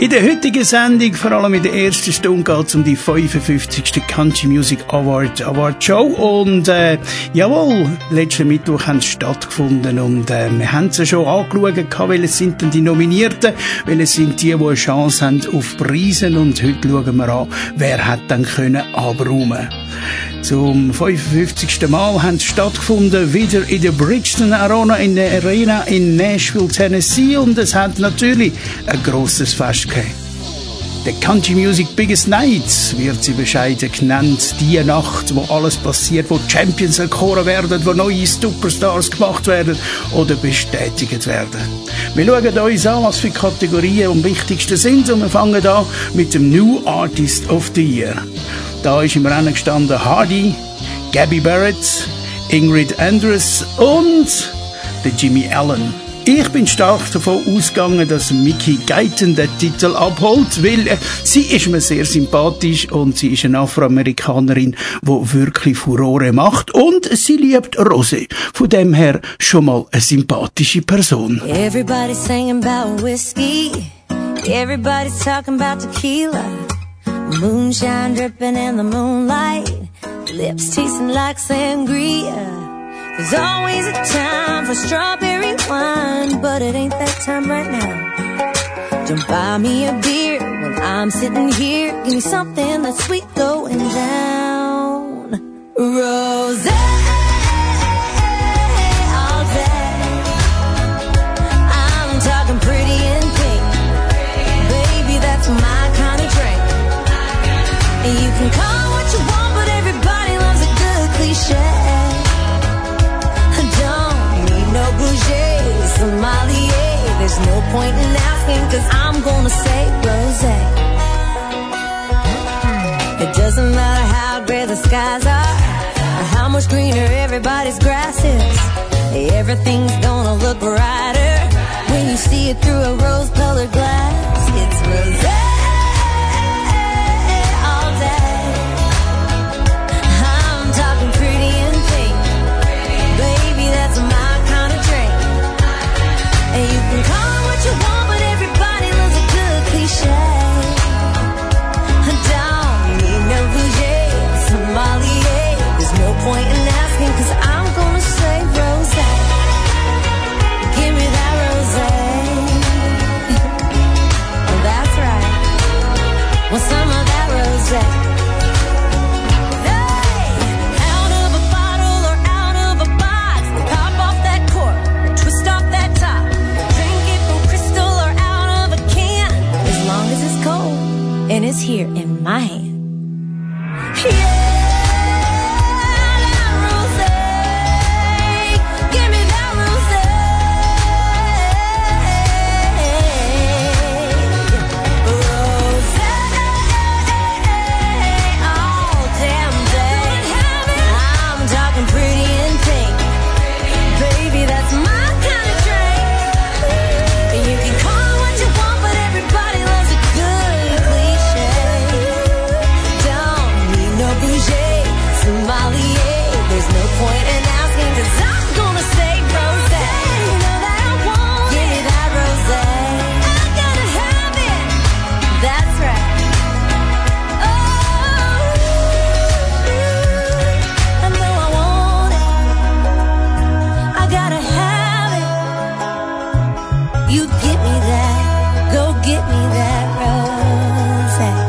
In der heutigen Sendung, vor allem in der ersten Stunde, geht es um die 55. Country Music Award Show. Und jawohl, letzten Mittwoch haben sie stattgefunden. Und wir haben sie schon angeschaut, welche sind denn die Nominierten, welche sind die eine Chance haben auf Preise. Und heute schauen wir an, wer hat dann können abräumen. Zum 55. Mal haben sie stattgefunden, wieder in der Bridgestone Arena in Nashville, Tennessee. Und es hat natürlich ein grosses Fest gegeben. Der Country Music Biggest Nights wird sie bescheiden genannt. Die Nacht, wo alles passiert, wo Champions erkoren werden, wo neue Superstars gemacht werden oder bestätigt werden. Wir schauen uns an, was für Kategorien am wichtigsten sind. Und wir fangen an mit dem New Artist of the Year. Da ist im Rennen gestanden Hardy, Gabby Barrett, Ingrid Andress und der Jimmy Allen. Ich bin stark davon ausgegangen, dass Mickey Guyton den Titel abholt, weil sie ist mir sehr sympathisch und sie ist eine Afroamerikanerin, die wirklich Furore macht und sie liebt Rosé. Von dem her schon mal eine sympathische Person. Everybody's singing about whiskey, everybody's talking about tequila. Moonshine dripping in the moonlight, lips tasting like sangria. There's always a time for strawberry wine, but it ain't that time right now. Don't buy me a beer when I'm sitting here. Give me something that's sweet going down. Rosé all day. I'm talking pretty and pink. Baby, that's my kind of drink. And you can call it what you want, but everybody loves a good cliché. Don't need no bougie, sommelier. There's no point in asking, cause I'm gonna say rosé. It doesn't matter how gray the skies are, or how much greener everybody's grass is. Everything's gonna look brighter when you see it through a rose-colored glass. It's rosé. That's my kind of drink. And you can call it what you want, but everybody loves a good cliché. I don't need no bougie, sommelier. There's no point in asking, cause I'm gonna say rosé. Give me that rosé. That's right. Want some of that rosé. And it's here in my hand. Yeah, that rosé. Give me that rosé. Rosé all damn day. I'm talking pretty and pink. Baby, that's my kind of drink. And you can call it what you want, but everybody loves a good sommelier. There's no point in asking, cause I'm gonna say rosé. You know that I want it. Give me that rosé. I gotta have it. That's right. Oh, I know I want it. I gotta have it. You get me that. Go get me that rosé.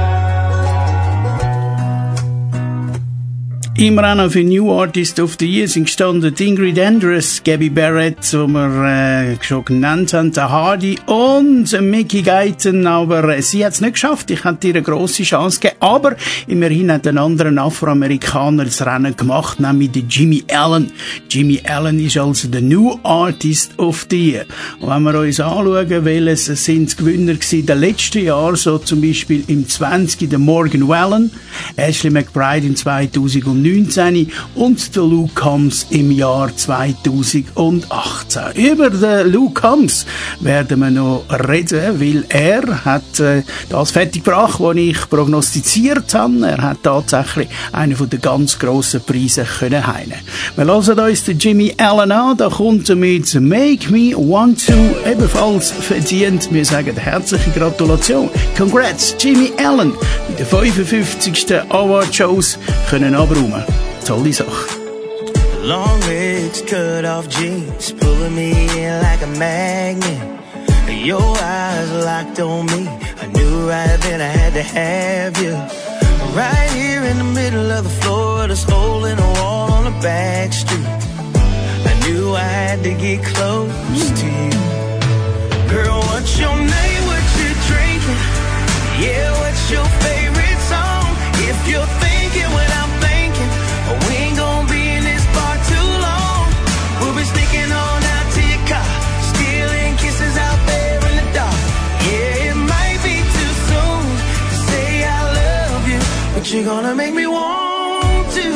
Im Rennen für New Artist of the Year sind gestanden Ingrid Andress, Gabby Barrett, die wir schon genannt haben, der Hardy und Mickey Guyton, aber sie hat es nicht geschafft. Ich hätte ihr eine grosse Chance gegeben, aber immerhin hat ein anderer Afroamerikaner das Rennen gemacht, nämlich der Jimmy Allen. Jimmy Allen ist also der New Artist of the Year. Und wenn wir uns anschauen, welches sind Gewinner gewesen der letzten Jahr, so zum Beispiel im 20. der Morgan Wallen, Ashley McBride im 2009, 2019 und der Luke Combs im Jahr 2018. Über den Luke Combs werden wir noch reden, weil er hat das fertiggebracht, was ich prognostiziert habe. Er hat tatsächlich einen von den ganz grossen Preisen können heine. Wir hören uns den Jimmy Allen an, da kommt er mit Make Me Want To, ebenfalls verdient. Wir sagen herzliche Gratulation. Congrats, Jimmy Allen, bei den 55. Award-Shows können abräumen. Tolle Sache. Long legs, cut off jeans, pulling me in like a magnet. Your eyes locked on me, I knew right then I had to have you. Right here in the middle of the floor, this hole in the wall on the back street. I knew I had to get close to you. Girl, what's your name, what you drinking? Yeah, what's your favorite song? If you're thinking what I'm thinking, we ain't gonna be in this bar too long. We'll be sneaking on out to your car, stealing kisses out there in the dark. Yeah, it might be too soon to say I love you, but you're gonna make me want to.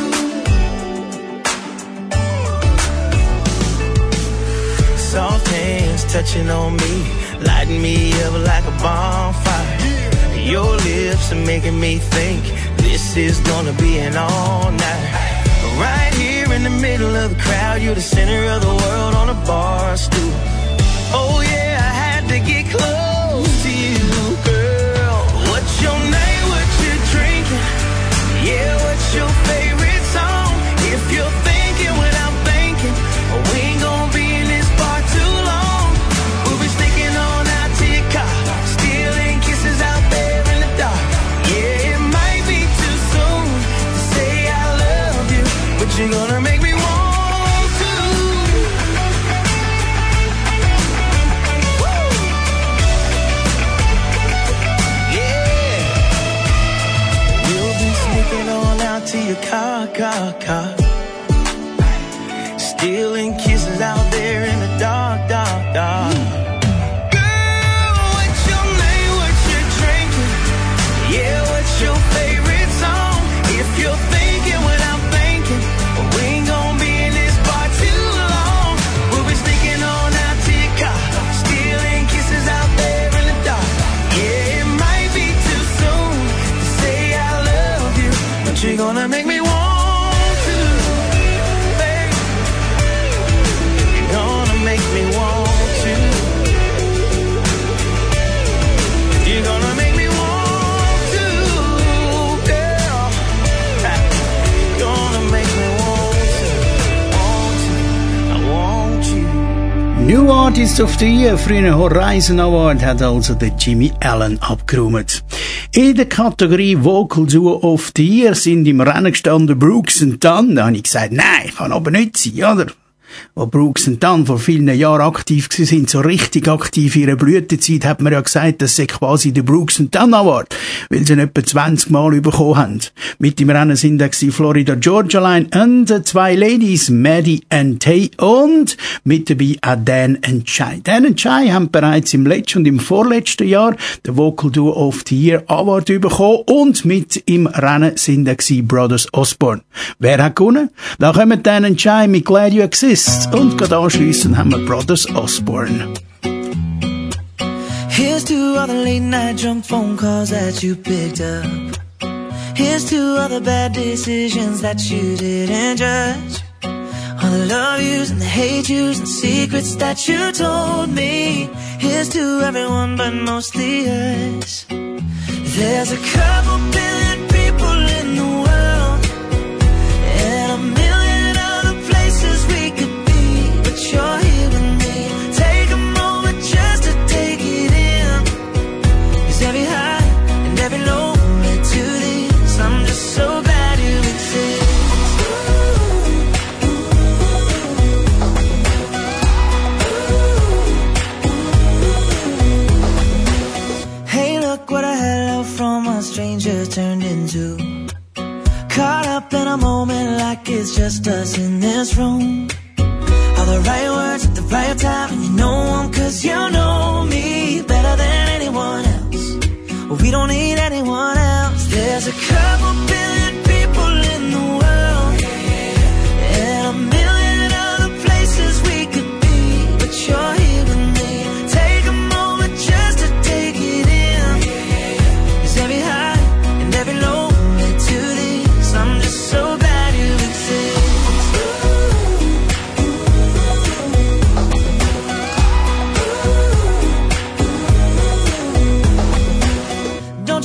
Soft hands touching on me, lighting me up like a bonfire. Your lips are making me think this is gonna be an all night. Right here in the middle of the crowd, you're the center of the world on a bar stool. Oh yeah, I had to get close to you, girl. What's your name, what you drinking? Yeah, what's your favorite song? If you're thinking what I'm thinking, we ain't gonna be in this bar too long. We'll be sneaking on out to your car, stealing kisses out there in the dark. Yeah, it might be too soon to say I love you, but you're gonna make me want to. Woo! Yeah, we'll be sneaking on out to your car, stealing kisses out there in the dark. Girl, what's your name, what you drinking? Yeah, what's your favorite song? If you're thinking what I'm thinking, we ain't gonna be in this bar too long. We'll be sneaking on out to your car, stealing kisses out there in the dark. Yeah, it might be too soon to say I love you, but you're gonna make me want to, babe. You're gonna make me want to. You're gonna make me want to, girl. You're gonna make me want to, I want you. New Artist of the Year, früher Horizon Award, hat also der Jimmy Allen abgeräumt. In der Kategorie Vocal Duo of the Year sind im Rennen gestanden Brooks and Dunn. Da habe ich gesagt, nein, kann aber nicht sein, oder? Wo Brooks and Dunn vor vielen Jahren aktiv sind, so richtig aktiv in ihrer Blütezeit, hat man ja gesagt, das sei quasi der Brooks and Dunn Award, weil sie ihn etwa 20 Mal bekommen haben. Mit im Rennen sind da Florida Georgia Line und zwei Ladies, Maddie and Tay, und mit dabei auch Dan and Chai. Dan and Chai haben bereits im letzten und im vorletzten Jahr den Vocal Duo of the Year Award bekommen, und mit im Rennen sind da Brothers Osborne. Wer hat gewonnen? Da kommen Dan and Chai mit Glad You Exist. Und gerade anschliessend haben wir Brothers Osborne. Here's to all the late night drunk phone calls that you picked up. Here's to all the bad decisions that you didn't judge. All the love yous and the hate yous and secrets that you told me. Here's to everyone but mostly us. There's a couple billion people in the world, and a million other places we could be, but you're here with me. Take a moment just to take it in, 'cause every high and every low led to this. I'm just so glad you exist. Hey, look what a hello from a stranger turned into. Caught up in a moment like it's just us in this room. All the right words at the right time, and you know them 'cause you know me better than anyone else. Well, we don't need anyone else. There's a couple billion people in the world,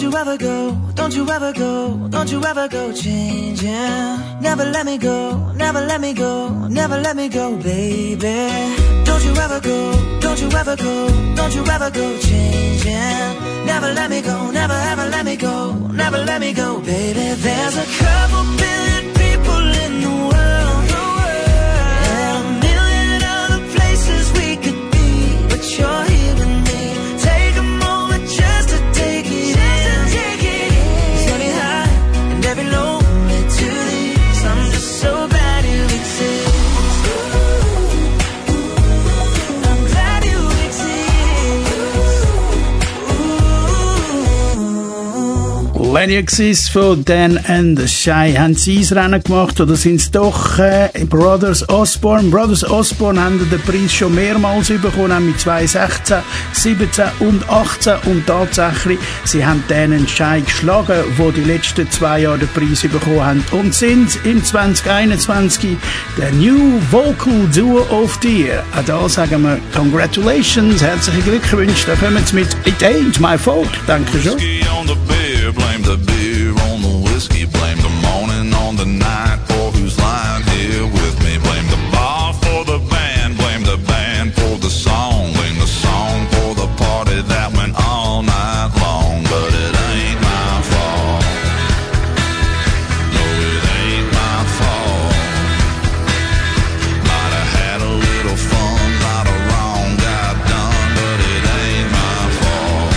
you ever go, don't you ever go, don't you ever go changing. Never let me go, never let me go, never let me go, baby. Don't you ever go, don't you ever go, don't you ever go changing. Never let me go, never ever let me go, never let me go, baby. There's a couple billion people in the world. There are a million other places we could be, but you're here with me. Take a moment just to take it in. Sunny high and every lonely to these. I'm just so glad you exist. I'm glad you exist. Lenny Exist von Dan and Shy haben sie ins Rennen gemacht, oder sind es doch Brothers Osborne? Brothers Osborne haben den Preis schon mehrmals bekommen, nämlich 2016, 17 und 18, und tatsächlich, sie haben Dan and Shy geschlagen, die die letzten 2 Jahre den Preis bekommen haben, und sind im 2021 der New Vocal Duo of the Year. Auch da sagen wir Congratulations, herzliche Glückwünsche, da kommen sie mit It Ain't My Fault, danke schon. Blame the beer on the whiskey, blame the morning on the night for who's lying here with me. Blame the bar for the band for the song, blame the song for the party that went all night long. But it ain't my fault. No, it ain't my fault. Might have had a little fun, not a wrong got done, but it ain't my fault.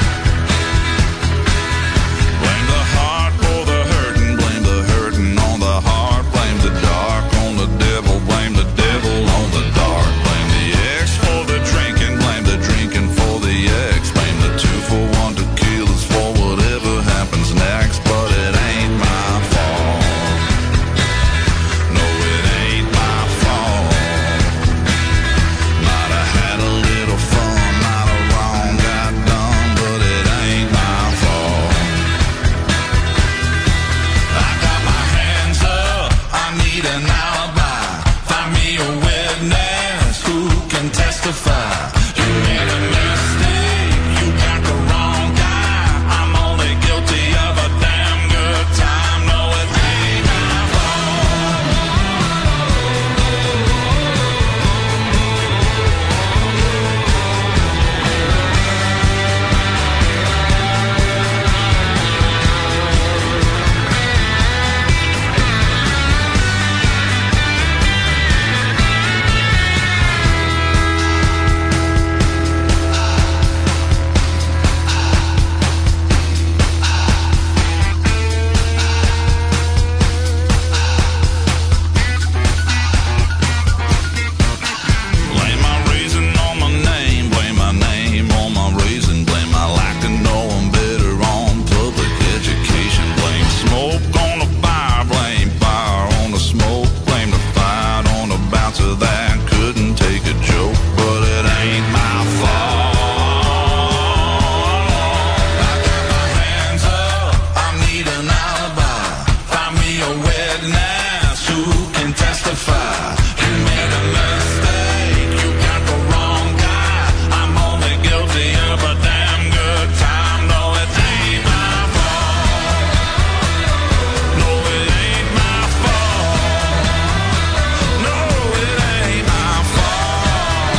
Blame the heart for the hurting, blame the hurting on the heart, blame the dark on the devil on the dark, blame the ex for the drinking for the ex, blame the 2-for-1 tequilas for whatever happens next, but it ain't my fault. No, it ain't my fault. Might have had a little fun, not a wrong got done, but it ain't my fault. I got my hands up, I need an alibi. Find me a witness who can testify. You made a mistake, you got the wrong guy. I'm only guilty of a damn good time. No, it ain't my fault. Blame my reason on my name on my reason, blame my lack to know I'm better on public education, blame smoke on the fire, blame fire on the smoke, blame the fight on the bouncer that couldn't take a joke, but it ain't my fault. I got my hands up, I need an alibi. Find me a witness who can testify. You made a mistake, you got the wrong guy. I'm only guilty of a damn good time. No, it ain't my fault. No, it ain't my fault. No, it ain't my fault.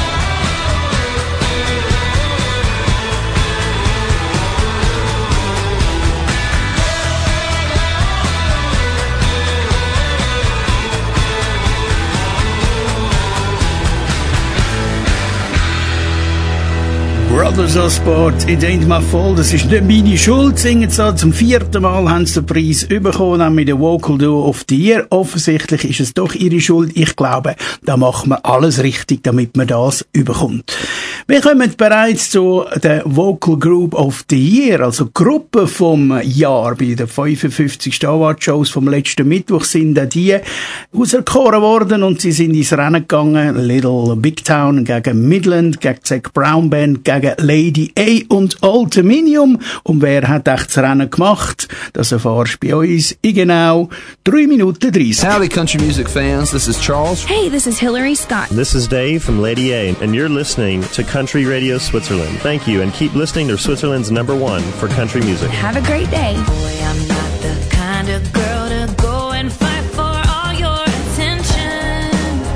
Brothers Osborne, It Ain't My Fault, das ist nicht meine Schuld, singen so. Zum 4. Mal haben sie den Preis bekommen, nämlich den Vocal Duo of the Year. Offensichtlich ist es doch ihre Schuld. Ich glaube, da machen wir alles richtig, damit man das bekommt. Wir kommen bereits zu der Vocal Group of the Year, also Gruppe vom Jahr. Bei den 55. Award-Shows vom letzten Mittwoch sind die auserkoren worden und sie sind ins Rennen gegangen. Little Big Town gegen Midland, gegen Zac Brown Band, gegen Lady A und Aluminium. Und wer hat echt das Rennen gemacht? Das erfahrst du bei uns in genau 3 Minuten 30. Howdy, country music fans. This is Charles. Hey, this is Hillary Scott. This is Dave from Lady A, and you're listening to Country Radio Switzerland. Thank you, and keep listening to Switzerland's #1 for country music. Have a great day. Boy, I'm not the kind of girl to go and fight for all your attention.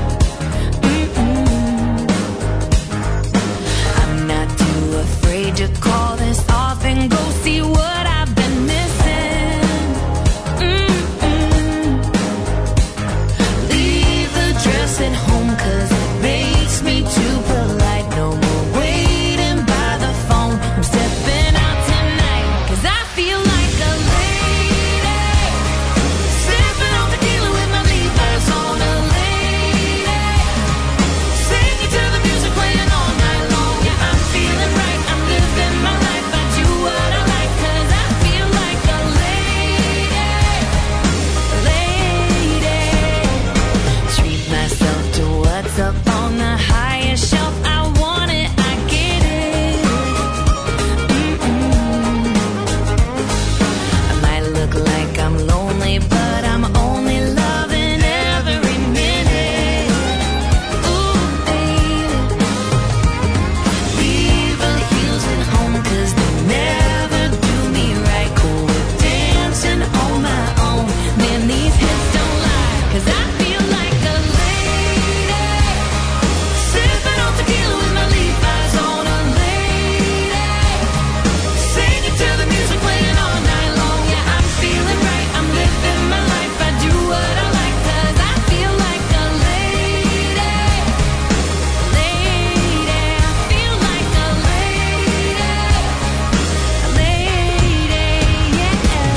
I'm not too afraid to call this off and go see what I've been missing. Leave the dress at home 'cause it makes me too polite. No more waiting by the phone. I'm stepping out tonight 'cause I feel like a lady. Sipping on tequila with my Levi's on, a lady. Singing to the music playing all night long. Yeah, I'm feeling right. I'm living my life. I do what I like 'cause I feel like a lady. Lady. Treat myself to what's up on the highest shelf. I want it, I get it. I might look like I'm lonely, but I'm only loving every minute. Ooh, baby. Leave the heels at home 'cause they never do me right. Cool with dancing on my own. Man, these hips don't lie 'cause I feel like a lady. Sipping on tequila with my Levi's on, a lady. Singing to the music playing all night long. Yeah, I'm feeling right. I'm living my life. I do what I like 'cause I feel like a lady. Lady, I feel like a lady. A lady, yeah.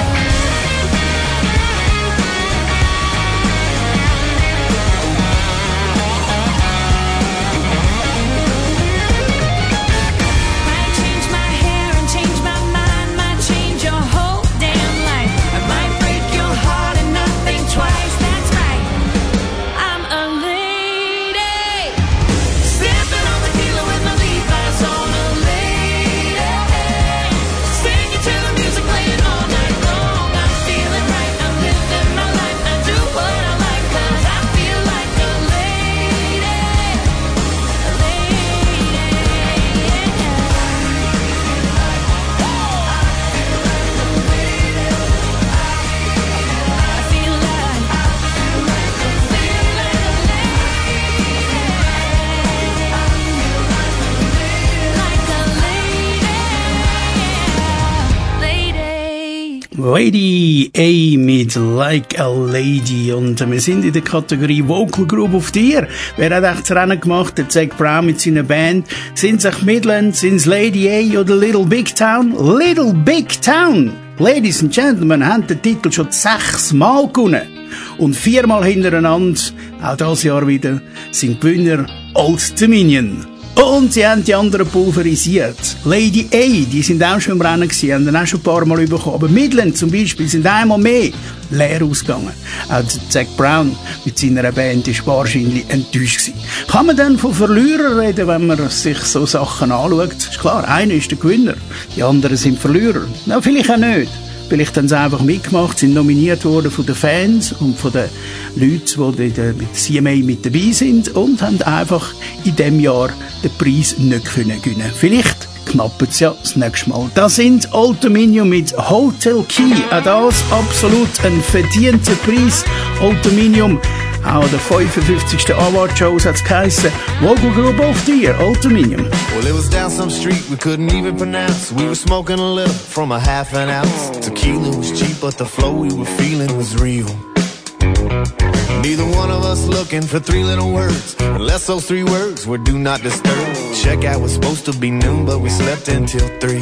Might change my hair and change my mind. Might change your whole damn life. I might break your heart and not think twice. That's right. I'm a lady. Sipping on tequila with my Levi's on, a lady. Singing to the music playing all night long. I'm feeling right. I'm living my life. I do what I like 'cause I feel like a lady. A lady, yeah. I feel like a Lady A mit Like a Lady. Und wir sind in der Kategorie Vocal Group auf dir. Wer hat echt das Rennen gemacht? Der Zac Brown mit seiner Band. Sind es Midland? Sind es Lady A oder Little Big Town? Little Big Town! Ladies and Gentlemen, haben den Titel schon 6 Mal gewonnen. Und 4 Mal hintereinander, auch dieses Jahr wieder, sind Gewinner Old Dominion. Und sie haben die anderen pulverisiert. Lady A, die sind auch schon im Rennen gewesen, haben dann auch schon ein paar Mal bekommen. Aber Midland zum Beispiel sind einmal mehr leer ausgegangen. Auch Zac Brown mit seiner Band ist wahrscheinlich enttäuscht gewesen. Kann man dann von Verlierern reden, wenn man sich so Sachen anschaut? Ist klar, einer ist der Gewinner, die anderen sind Verlierer. Na, vielleicht auch nicht. Vielleicht haben sie einfach mitgemacht, sind nominiert worden von den Fans und von den Leuten, die mit CMA mit dabei sind und haben einfach in diesem Jahr den Preis nicht gewinnen können. Vielleicht knappen sie ja das nächste Mal. Das sind Old Dominion mit Hotel Key. Auch das absolut ein verdienter Preis. Old Dominion, auch an der 55. Award-Shows hat es geheissen. Vocal Group of the Year, Old Dominion. Well, it was down some street we couldn't even pronounce. We were smoking a little from a half an ounce. Tequila was cheap, but the flow we were feeling was real. Neither one of us looking for 3 little words, unless those 3 words were do not disturb. Checkout was supposed to be noon, but we slept until 3.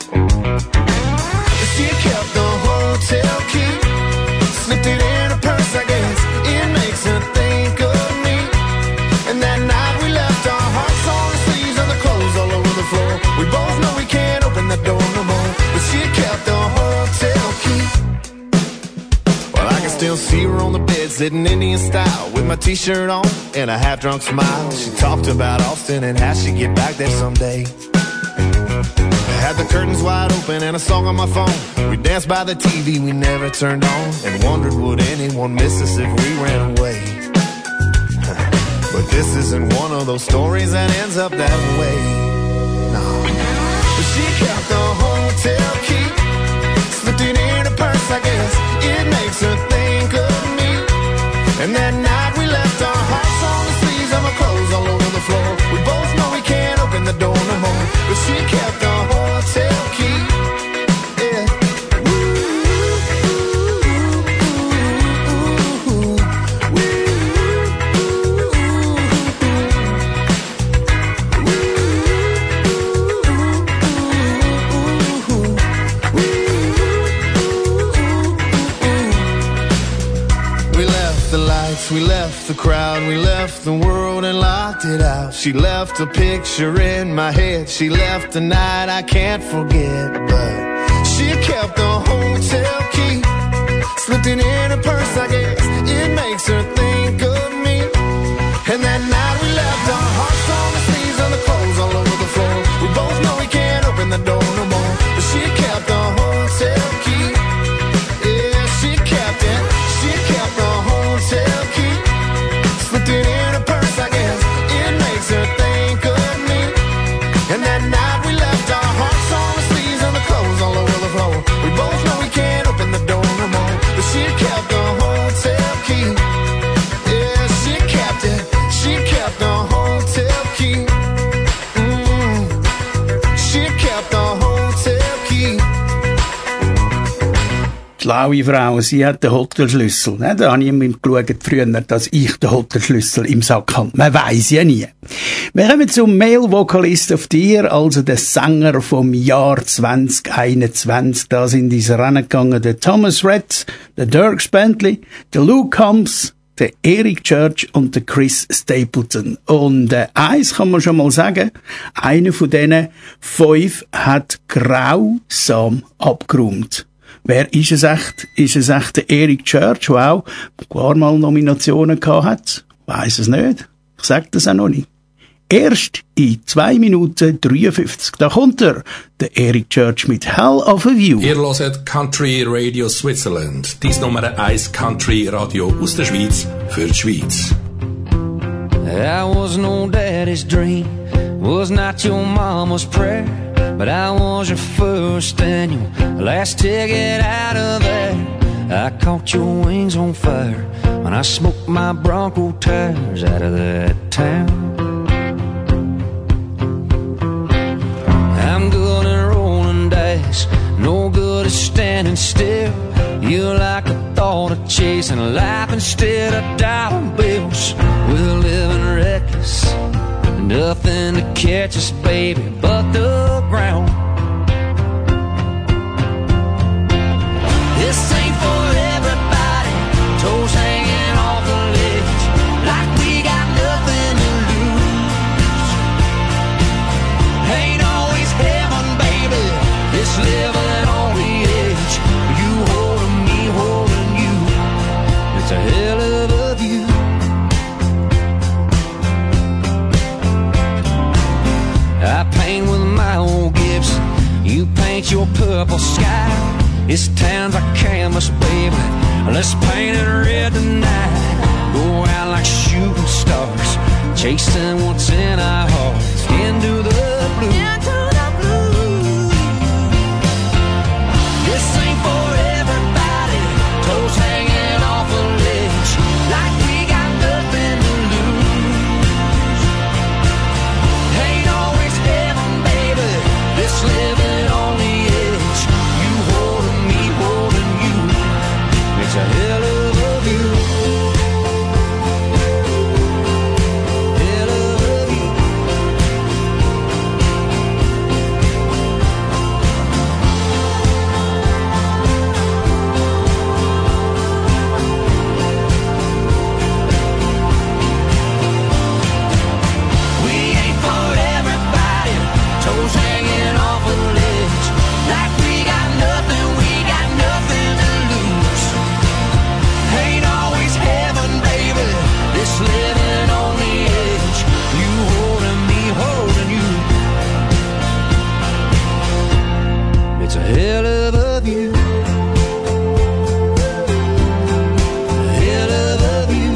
She kept the hotel key, slipped it in her purse, I guess. It makes her think of me. And that night we left our hearts on the sleeves of the clothes all over the floor. We both know we can't open that door no more, but she kept the hotel key. Well, I can still see her on the bed, sitting Indian style, with my t-shirt on and a half-drunk smile. She talked about Austin and how she'd get back there someday. Had the curtains wide open and a song on my phone. We danced by the TV we never turned on, and wondered would anyone miss us if we ran away. But this isn't one of those stories that ends up that way. No. But she kept the hotel key, slipped it in her purse, I guess. It makes her think of me. And that night we left our hearts on the sleeves of our clothes all over the floor. We both know we can't open the door no more, but she kept the hotel key. Yeah. We left the crowd, we left the world and locked it out. She left a picture in my head, she left a night I can't forget. But she kept the hotel key, slipped it in her purse, I guess. It makes her think of me. And that night we left our hearts on the sleeves of the clothes all over the floor. We both know we can't open the door no more, but she kept the hotel key. Yeah, she kept it. She kept the hotel key, slipped it in her purse, I guess. It makes her think of me. And that night we left our hearts on the sleeves of the clothes all over the floor. We both know we can't open the door no more, but she kept the hotel key. Yeah, she kept it. She kept the hotel key. She kept the hotel key. Schlaue Frau, sie hat den Hotelschlüssel. Ne? Da habe ich ihm geschaut früher, dass ich den Hotelschlüssel im Sack habe. Man weiss ja nie. Wir kommen zum Male Vocalist of the Year, also der Sänger vom Jahr 2021. Da sind ins Rennen gegangen der Thomas Rhett, der Dierks Bentley, der Luke Combs, der Eric Church und der Chris Stapleton. Und eins kann man schon mal sagen, einer von diesen 5 hat grausam abgeräumt. Wer ist es echt? Ist es echt der Eric Church, der auch ein paar Mal Nominationen gehabt hat? Weiss es nicht. Ich sag das auch noch nicht. Erst in 2 Minuten 53. Da kommt er, der Eric Church mit Hell of a View. Ihr hört Country Radio Switzerland. Dies Nummer 1 Country Radio aus der Schweiz für die Schweiz. I was no daddy's dream, was not your mama's prayer, but I was your first and your last ticket out of there. I caught your wings on fire when I smoked my Bronco tires out of that town. I'm good at rolling dice, no good at standing still. You like the thought of chasing life instead of dollar bills. We're living reckless, nothing to catch us, baby, but the ground. This ain't for everybody, toes hanging off the ledge, like we got nothing to lose. Ain't always heaven, baby, this living on the edge. You holding me, holding you, it's a hell of a view. I paint with my old Gibson, you paint your purple sky. This town's a canvas, baby, let's paint it red tonight. Go out like shooting stars, chasing what's in our hearts, into the blue. This ain't for everybody, toes hanging off a ledge, like we got nothing to lose. Ain't always heaven, baby, this living on the edge. You holding me, holding you, it's a hell of a view. Hell of a view. hell of a view. Hell of a view.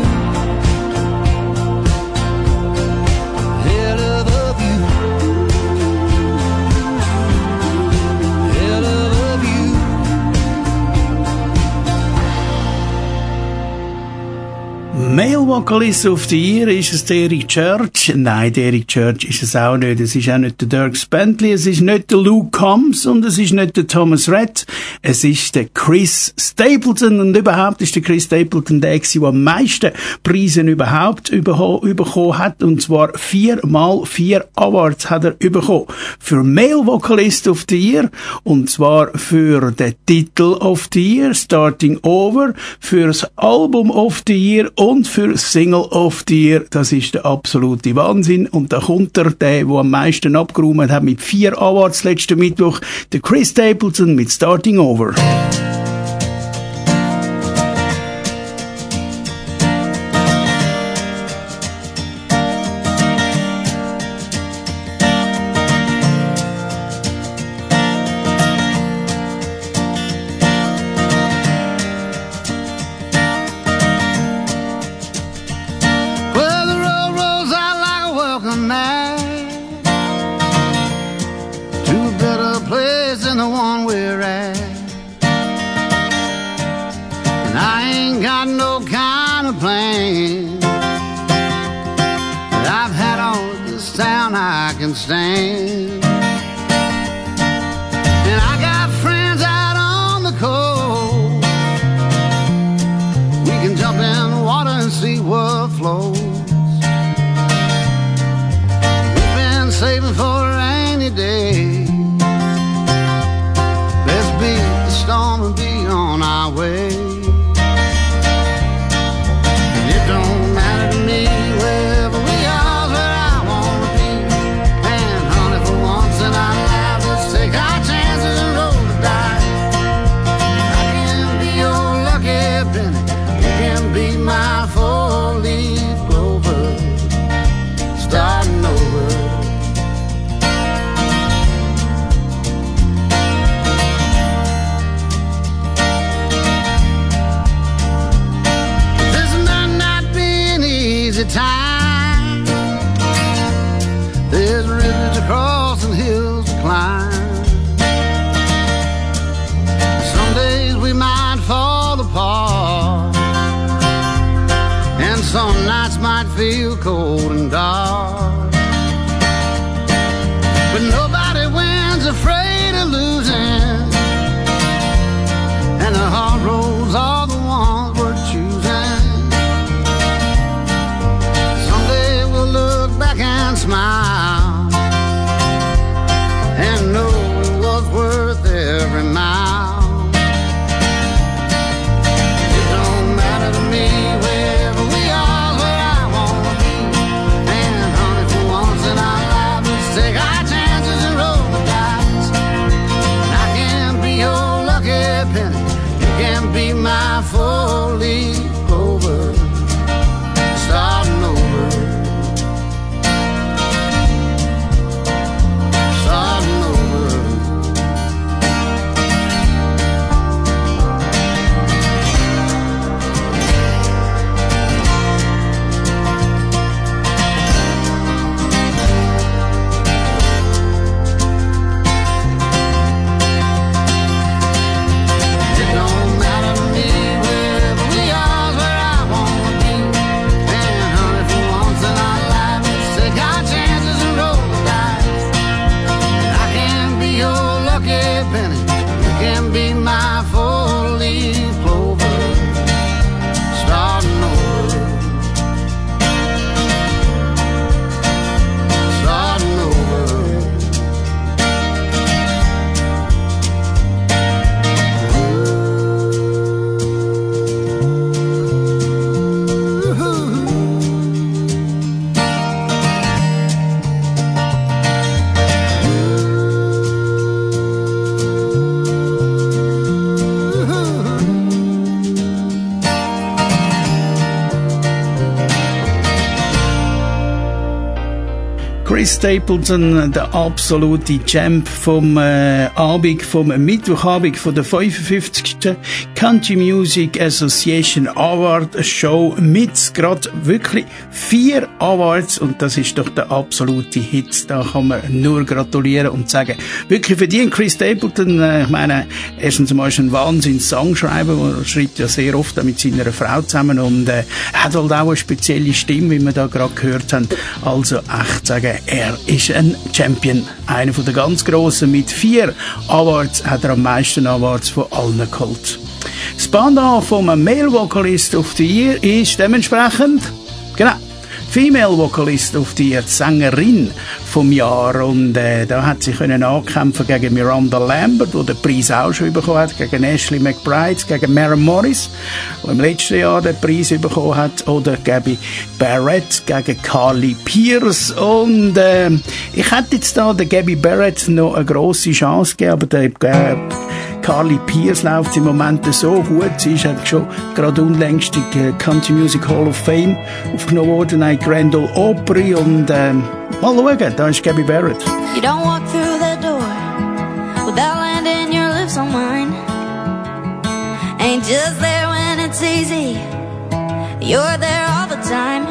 Hell of a view. Hell of a view. Male Vocalist of the Year ist es der Eric Church. Nein, der Eric Church ist es auch nicht. Es ist auch nicht der Dirk Bentley, es ist nicht der Luke Combs und es ist nicht der Thomas Rhett. Es ist der Chris Stapleton. Und überhaupt ist der Chris Stapleton der, der am meisten Preise überhaupt bekommen hat. Und zwar 4x4 Awards hat er bekommen. Für Male Vocalist of the Year. Und zwar für den Titel of the Year, Starting Over. Für das Album of the Year und für Single of the Year. Das ist der absolute Wahnsinn. Und da kommt der am meisten abgeräumt hat mit 4 Awards letzten Mittwoch, der Chris Stapleton mit Starting Over. Stand. And I got friends out on the coast. We can jump in the water and see what flows. We've been saving for a rainy day. Let's beat the storm and be on our way. And it don't matter to me wherever we are. My four-leaf clover, starting over. This might not be an easy time. There's rivers to cross and hills to climb. Some days we might fall apart. Some nights might feel cold and dark, but nobody wins afraid of losing, and the hard roads are the ones we're choosing. Someday we'll look back and smile and know it was worth every mile. It don't matter to me wherever we are. Take our chances and roll the dice. And I can be your lucky penny. You can be my four-leaf clover, starting over. Starting over. It don't matter to me wherever we are, where I want Chris Stapleton, der absolute Champ vom Abend, vom Mittwochabend von der 55. Country Music Association Award Show mit gerade wirklich 4 Awards, und das ist doch der absolute Hit. Da kann man nur gratulieren und sagen, wirklich verdient Chris Stapleton. Ich meine, erstens mal ist ein Wahnsinns-Songschreiber, er schreibt ja sehr oft mit seiner Frau zusammen und hat halt auch eine spezielle Stimme, wie wir da gerade gehört haben. Also echt sagen, er ist ein Champion, einer von der ganz Grossen. Mit 4 Awards hat er am meisten Awards von allen geholt. Das Pendant vom Male Vocalist of the Year ist dementsprechend, genau, Female Vocalist of the Year, die Sängerin vom Jahr. Und da hat sie können ankämpfen gegen Miranda Lambert, die den Preis auch schon bekommen hat, gegen Ashley McBride, gegen Maren Morris, die im letzten Jahr den Preis bekommen hat, oder Gabby Barrett gegen Carly Pearce. Und ich hätte jetzt da der Gabby Barrett noch eine grosse Chance gegeben, aber der Carly Pearce läuft im Moment so gut. Sie ist schon gerade unlängst die Country Music Hall of Fame aufgenommen worden, ein Grand Ole Opry, und mal schauen, da ist Gabby Barrett. You don't walk through that door without landing your lips on mine. Ain't just there when it's easy, you're there all the time.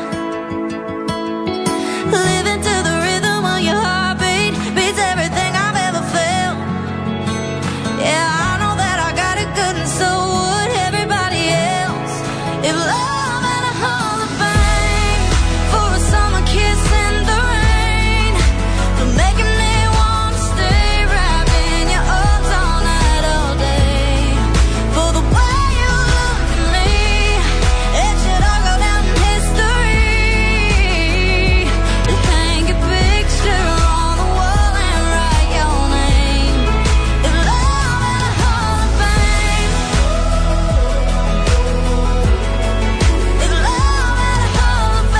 Living to the rhythm of your heartbeat beats everything I've ever felt. Yeah, I know that I got it good, and so would everybody else. If love had a hall of fame for a summer kiss in the rain, for making me want to stay wrapped in your arms all night, all day, for the way you look at me, it should all go down in history. To hang a picture on the wall and write your name. If love had a hall of fame, if love had a hall of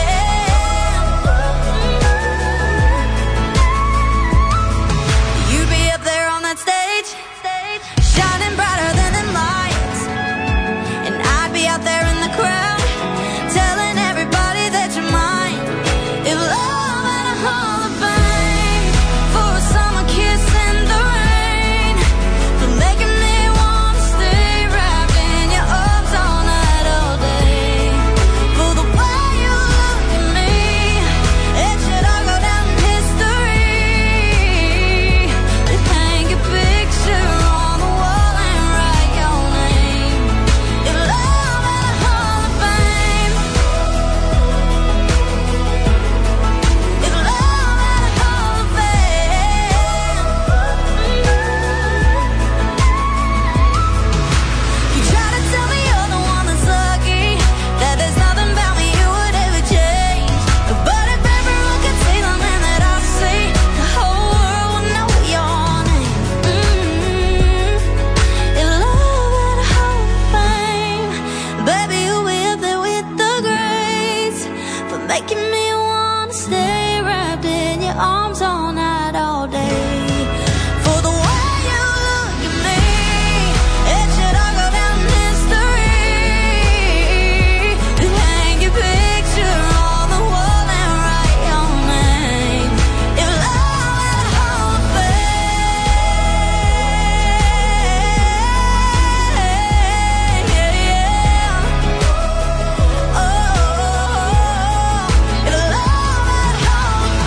fame, you'd be up there on that stage, shining brighter than them lights, and I'd be out there in the crowd, telling everybody that you're mine. If love had a hall of fame for a summer kiss in the rain, for making me want to stay wrapped in your arms all night, all day, for the way you look at me, it should all go down in history. To hang a picture on the wall and write your name. If love had a hall of fame, if love had a hall of fame. You try to tell me you're the one that's lucky, that there's nothing about me you would ever change. But if everyone could see the man that I see, the whole world would know your name. If love had a hall of fame, baby, you'll be up there with the greats, for making me want to stay wrapped in your arms all night, all day. For the way you look at me, it should all go down in history. To hang your picture on the wall and write your name. If love had a hall of fame, oh, if love had a hall of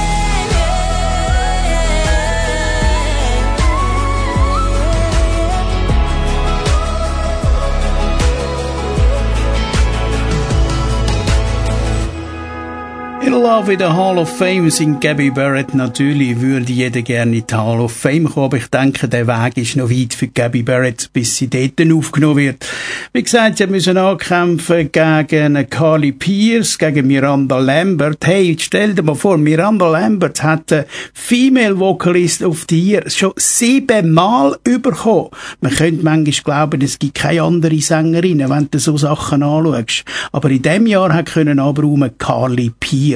In Love in der Hall of Fame singt Gabby Barrett. Natürlich würde jeder gerne in die Hall of Fame kommen, aber ich denke, der Weg ist noch weit für Gabby Barrett, bis sie dort aufgenommen wird. Wie gesagt, sie müssen ankämpfen gegen Carly Pearce, gegen Miranda Lambert. Hey, stell dir mal vor, Miranda Lambert hat Female Vocalist of the Year schon 7-mal bekommen. Man könnte manchmal glauben, es gibt keine andere Sängerin, wenn du so Sachen anschaust. Aber in diesem Jahr hat können abräumen Carly Pearce.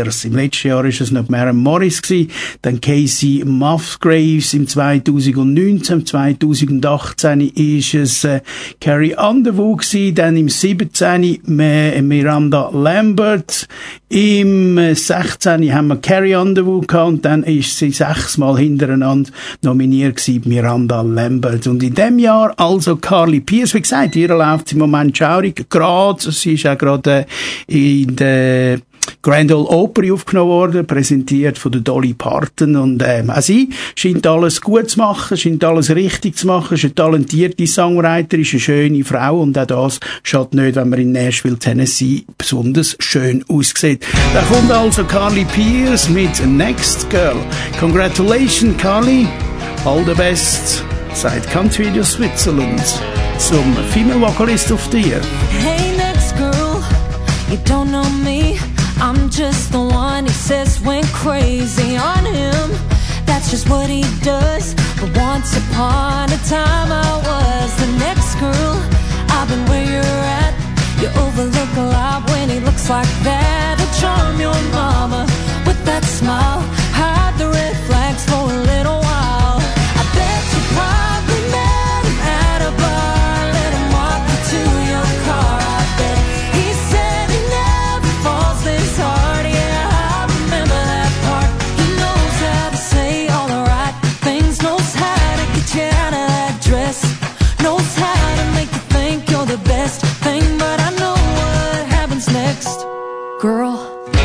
Jahres. Im letzten Jahr ist es noch Maren Morris gewesen, dann Casey Musgraves im 2019, 2018 ist es Carrie Underwood gewesen, dann im 17 Miranda Lambert, im 16 haben wir Carrie Underwood gehabt und dann ist sie 6-mal hintereinander nominiert gewesen, Miranda Lambert. Und in dem Jahr also Carly Pearce, wie gesagt, ihr läuft im Moment schaurig, gerade, sie ist auch gerade in der Grand Ole Opry aufgenommen worden, präsentiert von der Dolly Parton und auch sie scheint alles gut zu machen, scheint alles richtig zu machen, ist eine talentierte Songwriter, ist eine schöne Frau und auch das schadet nicht, wenn man in Nashville, Tennessee besonders schön aussieht. Da kommt also Carly Pearce mit Next Girl. Congratulations, Carly. All the best. Seit Country Radio Switzerland zum Female Vocalist of the Year. Hey, next girl, you don't know me. I'm just the one he says went crazy on him. That's just what he does. But once upon a time I was the next girl. I've been where you're at. You overlook a lot when he looks like that. He'll charm your mama with that smile. Hide the red flags for a little while. I bet you probably met him at a bar. Let him walk you to your car. I bet he said he never falls this hard. Yeah, I remember that part. He knows how to say all the right things. Knows how to get you out of that dress. Knows how to make you think you're the best thing. But I know what happens next, girl.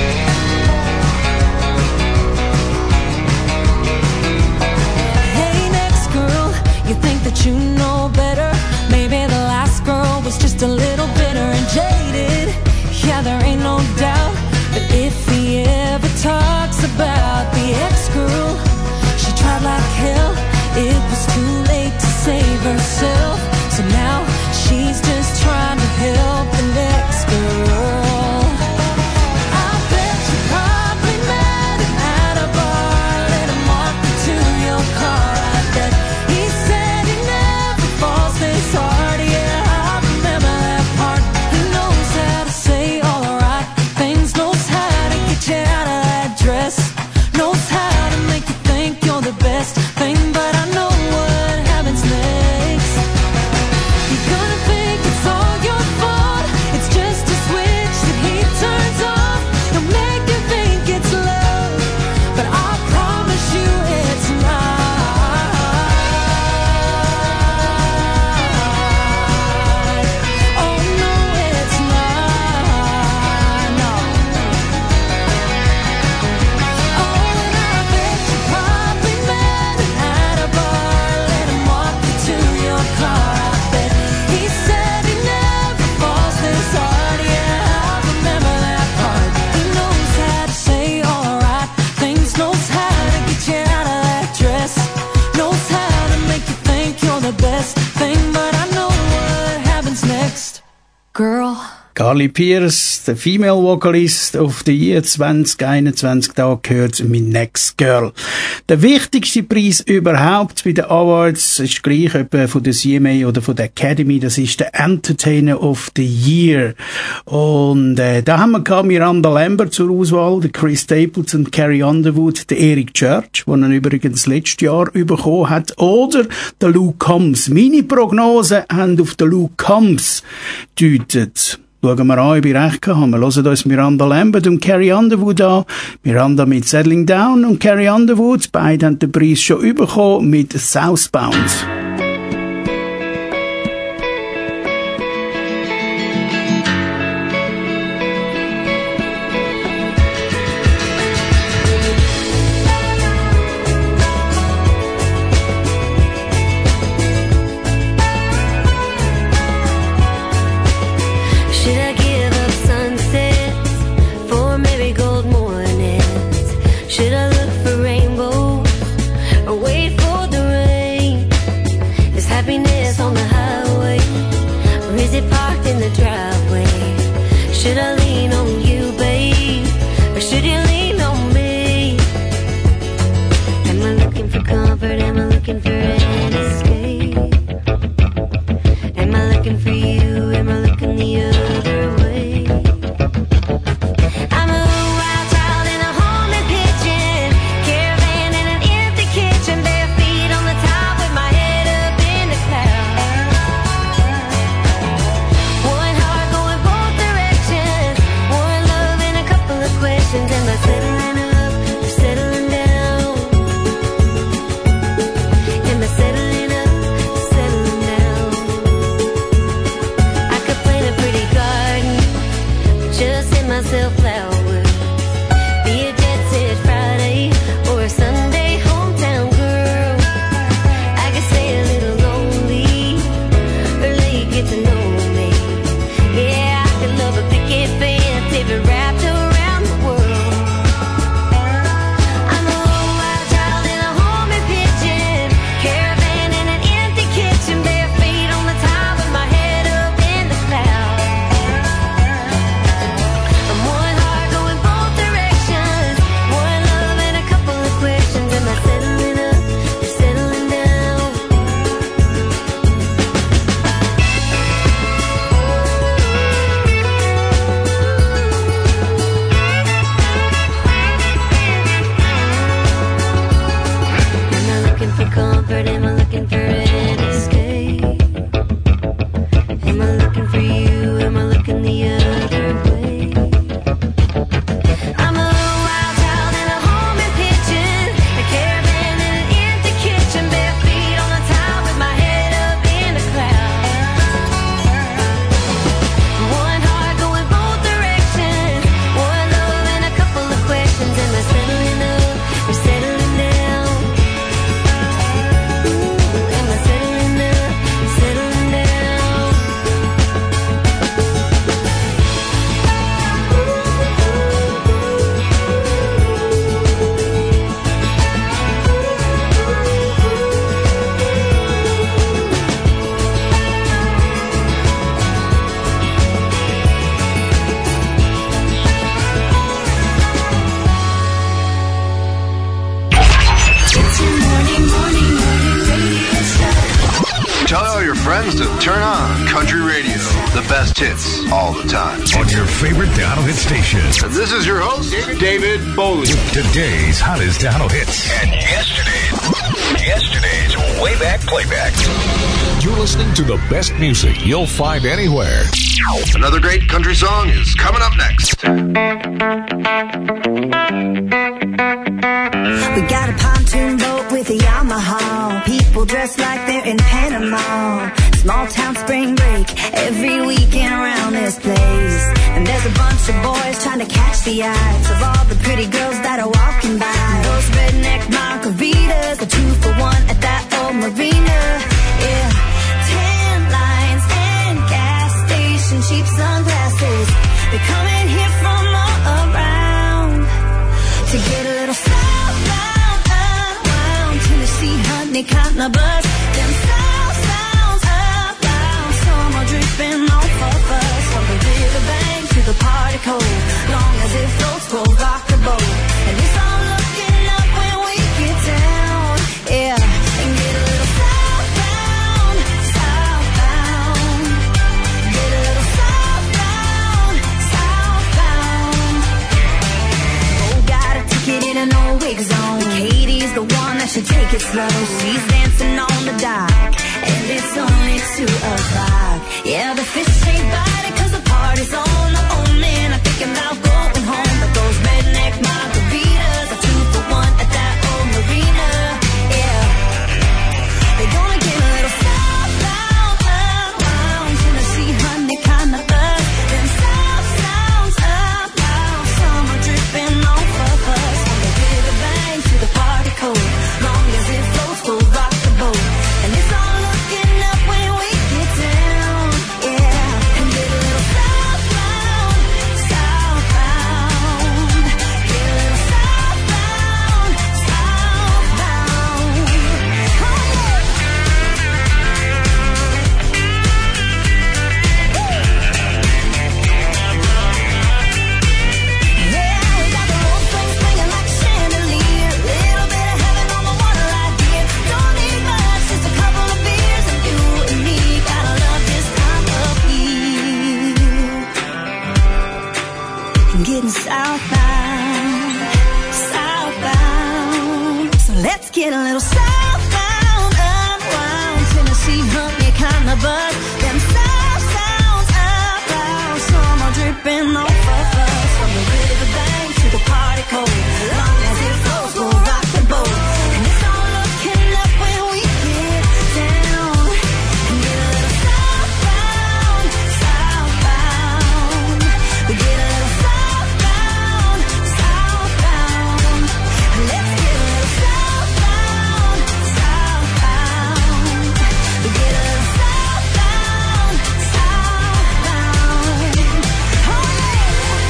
You know better. Maybe the last girl was just a little bitter and jaded. Yeah, there ain't no doubt. But if he ever talks about the ex-girl, she tried like hell. It was too late to save herself. So now she's just trying to help the next girl. I bet you probably met him at a bar. Let him walk you to your car. I bet he said this hard, yeah, I remember that part. He knows how to say all the right things. Knows how to get you out of that dress. Knows how to make you think you're the best thing. But I know what happens next. You're gonna think it's all your fault. It's just a switch that he turns off. He'll make you think it's love, but I promise you it's not. Girl. Carly Pearce, der Female Vocalist of the Year 2021, da gehört mit Next Girl. Der wichtigste Preis überhaupt bei den Awards ist gleich etwa von der CMA oder von der Academy, das ist der Entertainer of the Year. Und da haben wir Miranda Lambert zur Auswahl, der Chris Stapleton, Carrie Underwood, der Eric Church, den er übrigens letztes Jahr bekommen hat, oder der Luke Combs. Meine Prognosen haben auf den Luke Combs gedeutet. Schauen wir an, ob ich recht habe. Wir hören uns Miranda Lambert und Carrie Underwood an. Miranda mit Settling Down und Carrie Underwood. Beide haben den Preis schon bekommen mit Southbound. I'm a wild child and Tell your friends to turn on Country Radio. The best hits all the time. On your favorite Down Hit station. And this is your host, David Bowley. Today's hottest Down Hits. And yesterday's way back playback. You're listening to the best music you'll find anywhere. Another great country song is coming up next. We got a pontoon boat with a Yamaha. People dressed like they're in Panama. Small town spring break every weekend around this place. And there's a bunch of boys trying to catch the eyes of all the pretty girls that are walking by. Those redneck margaritas, a 2-for-1 at that old marina. Yeah, tan lines and gas station, cheap sunglasses. They're coming here from all around to get a little southbound, around Tennessee, honey, kind of buzz. Them sounds upbound, summer dripping off of us. From the riverbank to the party cold, long as it floats, we'll rock the boat. And it's all looking up when we get down, yeah, and get a little southbound, southbound. Get a little southbound, southbound. Oh, got a ticket in an old wig zone. Katie's the one that should take it slow. She's dancing on the dock, and it's only 2:00. Yeah, the fish ain't biting 'cause the party's on. Oh man, I'm thinking about going home. But those redneck margaritas are 2-for-1 at that old marina. Yeah, they're gonna get a little southbound, around Tennessee, honey, kind of buzz. Them south sounds upbound, summer dripping off of us. From the riverbank to the party cold, long as it floats, we'll rock the boat. And it's all looking up when we get down, yeah, and get a little southbound, southbound. Get a little southbound, southbound. Oh yeah. Yeah, we got the whole thing swinging like a chandelier. Little bit of heaven on the water right here. Don't need much, just a couple of beers, and you and me gotta love this time of year. And getting southbound, southbound. So let's get a little southbound, around Tennessee, honey, kind of buzz. Them south sounds upbound, summer dripping off of us. From the riverbank to the party cold, long as it flows, we'll rock the boat. And it's all looking up when we get down, and get a little southbound, southbound. We get a little southbound, southbound. Let's get a little southbound, southbound. We get a little southbound, southbound. Oh yeah.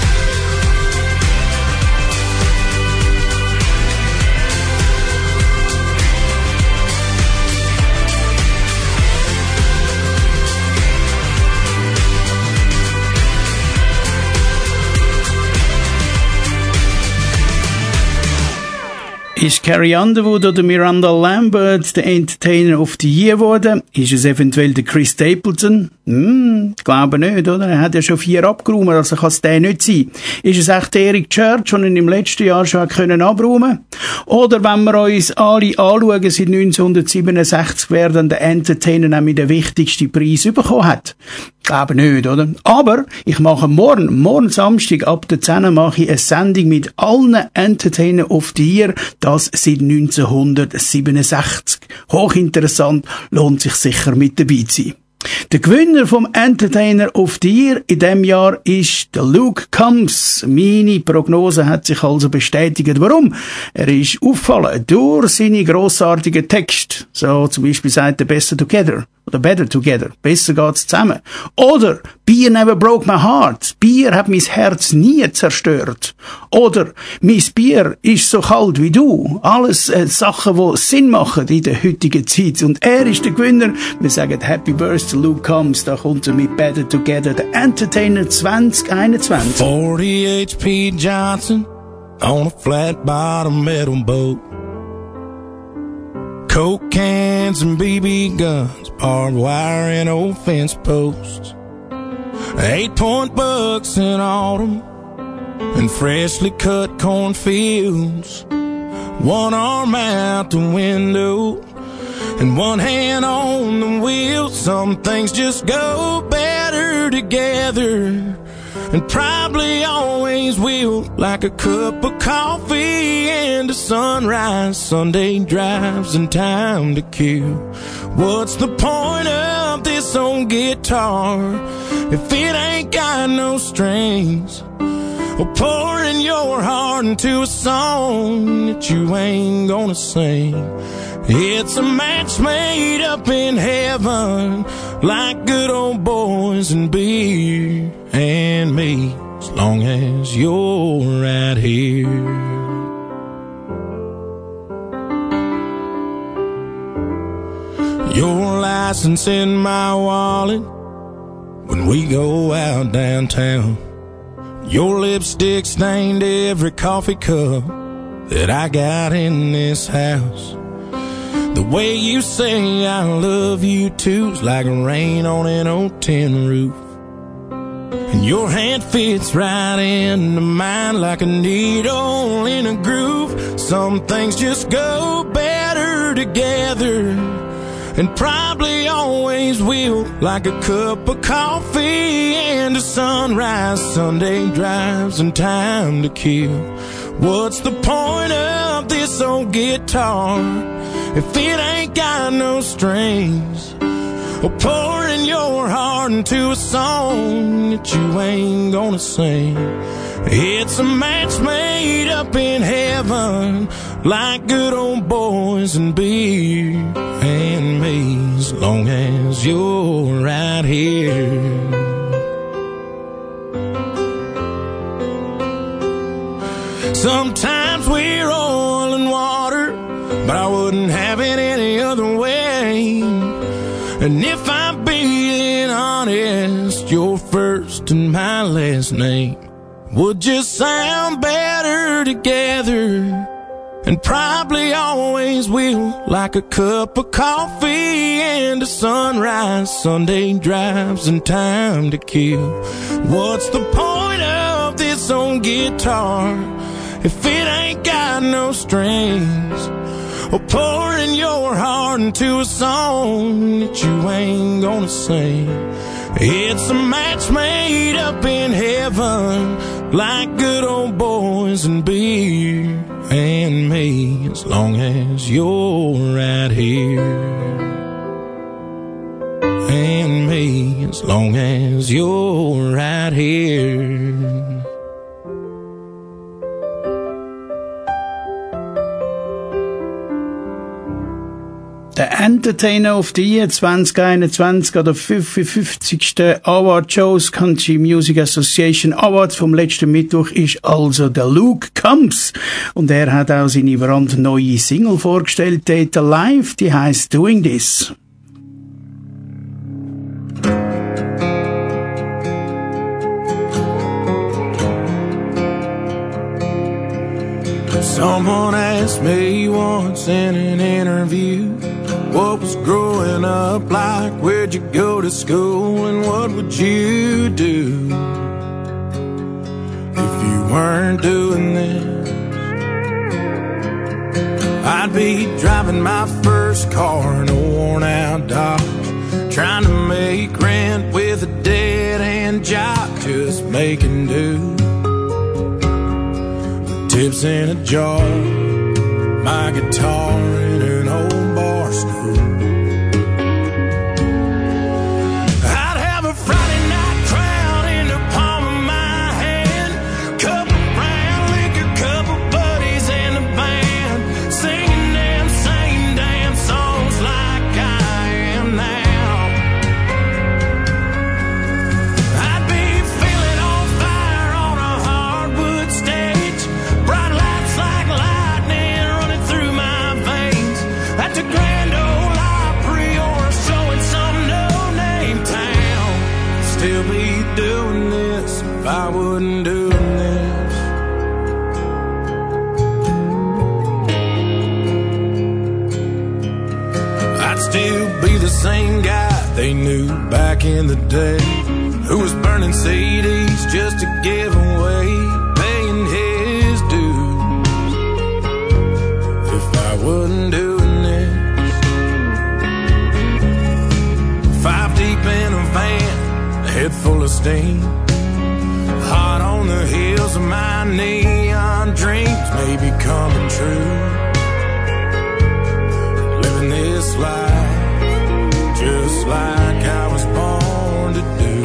Ist Carrie Underwood oder Miranda Lambert der Entertainer of the Year geworden? Ist es eventuell der Chris Stapleton? Glaube nicht, oder? Er hat ja schon 4 abgeräumt, also kann es der nicht sein. Ist es echt Eric Church, den er im letzten Jahr schon können abräumen? Oder wenn wir uns alle anschauen, seit 1967 wer dann der Entertainer nämlich den wichtigsten Preis bekommen hat? Glaube nicht, oder? Aber ich mache morgen Samstag ab der 10 mache ich eine Sendung mit allen Entertainer of the Year, das seit 1967. Hochinteressant, lohnt sich sicher mit dabei zu sein. Der Gewinner vom Entertainer of the Year in diesem Jahr ist der Luke Combs. Meine Prognose hat sich also bestätigt. Warum? Er ist auffallen durch seine grossartigen Texte. So zum Beispiel sagt er Better Together oder Better Together. Besser geht's zusammen. Oder Beer never broke my heart. Bier hat mein Herz nie zerstört. Oder mein Bier ist so kalt wie du. Alles Sachen, die Sinn machen in der heutigen Zeit. Und er ist der Gewinner. Wir sagen Happy Birthday Luke Combs. Da kommt er mit Better Together. Der Entertainer 2021. 40 H.P. Johnson on a flat bottom metal boat. Coke cans and BB guns, barbed wire and old fence posts, 8-point bucks in autumn, and freshly cut cornfields. One arm out the window and one hand on the wheel. Some things just go better together, and probably always will. Like a cup of coffee and a sunrise, Sunday drives and time to kill. What's the point of this old guitar if it ain't got no strings? Or pouring your heart into a song that you ain't gonna sing. It's a match made up in heaven, like good old boys and beer and me, as long as you're right here. Your license in my wallet when we go out downtown. Your lipstick stained every coffee cup that I got in this house. The way you say I love you too's like rain on an old tin roof. And your hand fits right into mine like a needle in a groove. Some things just go better together, and probably always will. Like a cup of coffee and a sunrise, Sunday drives and time to kill. What's the point of this old guitar if it ain't got no strings? Or pouring your heart into a song that you ain't gonna sing. It's a match made up in heaven, like good old boys and beer and me, as long as you're right here. Sometimes we're oil and water, but I wouldn't have it any other way. And if I'm being honest, your first and my last name would just sound better together, and probably always will. Like a cup of coffee and a sunrise, Sunday drives and time to kill. What's the point of this old guitar if it ain't got no strings? Or pouring your heart into a song that you ain't gonna sing. It's a match made up in heaven, like good old boys and beer and me, as long as you're right here. And me, as long as you're right here. Der Entertainer of the Year 2021 oder 55. Award Shows Country Music Association Awards vom letzten Mittwoch ist also der Luke Combs. Und er hat auch seine brandneue Single vorgestellt, Data Live, die heißt Doing This. Someone asked me once in an interview, what was growing up like? Where'd you go to school and what would you do if you weren't doing this? I'd be driving my first car in a worn out Dodge, trying to make rent with a dead-end job, just making do. Tips in a jar, my guitar in an old bar stool. I'd have a Friday night crowd in the palm of my hand, couple brown liquor, couple buddies in the band, singing them same damn songs like I am now. I'd be feeling on fire on a hardwood stage, bright lights like lightning running through my veins, at the Grand Ole Opry or a show in some no-name town. Still be doing this if I wasn't doing this. back in the day who was burning CDs just to give away, paying his dues. If I wasn't doing this, 5 deep in a van, a head full of steam, hot on the heels of my neon dreams, maybe coming true. Living this life just like I was born to do.